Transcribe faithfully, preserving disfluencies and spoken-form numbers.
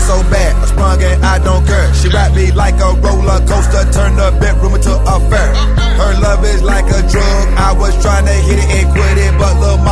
so bad, I sprung and I don't care. She ride me like a roller coaster, turn the bedroom into a fair. Her love is like a drug, I was trying to hit it and quit it, but little